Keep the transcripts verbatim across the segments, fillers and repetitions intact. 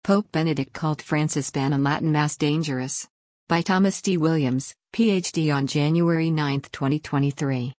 Pope Benedict called Francis' ban on Latin Mass dangerous. By Thomas D. Williams, P H D on January ninth, twenty twenty-three.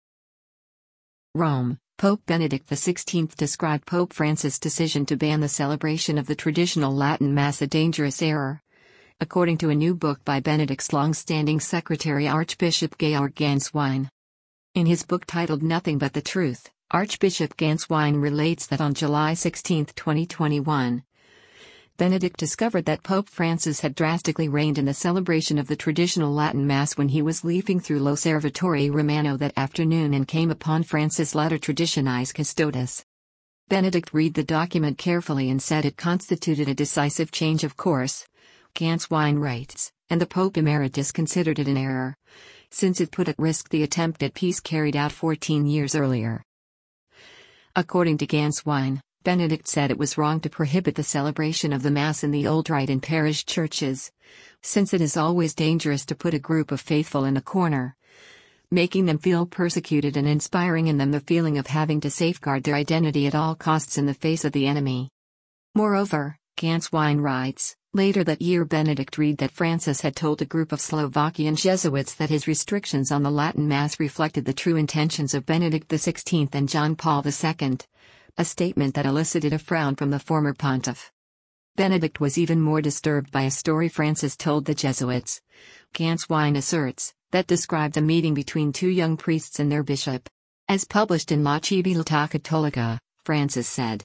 Rome, Pope Benedict the sixteenth described Pope Francis' decision to ban the celebration of the traditional Latin Mass a dangerous error. According to a new book by Benedict's long-standing secretary Archbishop Georg Gänswein. In his book titled Nothing But the Truth, Archbishop Gänswein relates that on July sixteenth, twenty twenty-one, Benedict discovered that Pope Francis had drastically reined in the celebration of the traditional Latin Mass when he was leafing through L'Osservatore Romano that afternoon and came upon Francis' letter Traditionis Custodes. Benedict read the document carefully and said it constituted a decisive change of course, Gänswein writes, and the Pope Emeritus considered it an error, since it put at risk the attempt at peace carried out fourteen years earlier. According to Gänswein, Benedict said it was wrong to prohibit the celebration of the Mass in the old rite in parish churches, since it is always dangerous to put a group of faithful in a corner, making them feel persecuted and inspiring in them the feeling of having to safeguard their identity at all costs in the face of the enemy. Moreover, Gänswein writes, later that year Benedict read that Francis had told a group of Slovakian Jesuits that his restrictions on the Latin Mass reflected the true intentions of Benedict the sixteenth and John Paul the second. A statement that elicited a frown from the former pontiff. Benedict was even more disturbed by a story Francis told the Jesuits, Gänswein asserts, that described a meeting between two young priests and their bishop. As published in La Civiltà Cattolica, Francis said,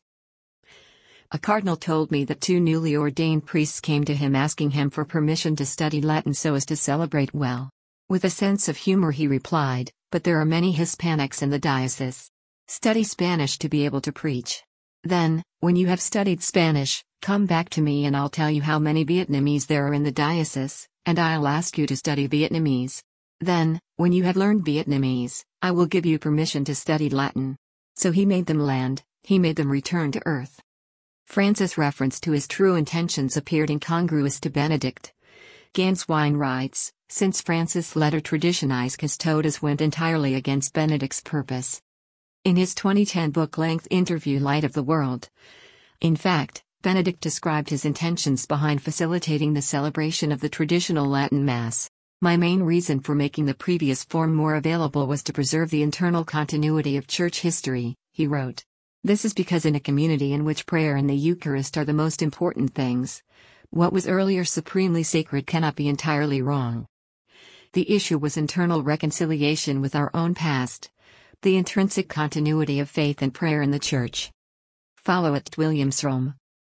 "A cardinal told me that two newly ordained priests came to him asking him for permission to study Latin so as to celebrate well. With a sense of humor he replied, but there are many Hispanics in the diocese. Study Spanish to be able to preach. Then, when you have studied Spanish, come back to me and I'll tell you how many Vietnamese there are in the diocese, and I'll ask you to study Vietnamese. Then, when you have learned Vietnamese, I will give you permission to study Latin." So he made them land, he made them return to earth. Francis' reference to his true intentions appeared incongruous to Benedict. Gänswein writes, since Francis' letter Traditionis Custodes went entirely against Benedict's purpose. In his twenty ten book-length interview Light of the World. In fact, Benedict described his intentions behind facilitating the celebration of the traditional Latin Mass. My main reason for making the previous form more available was to preserve the internal continuity of church history, he wrote. This is because in a community in which prayer and the Eucharist are the most important things, what was earlier supremely sacred cannot be entirely wrong. The issue was internal reconciliation with our own past. The intrinsic continuity of faith and prayer in the Church. Follow at Williams Rome.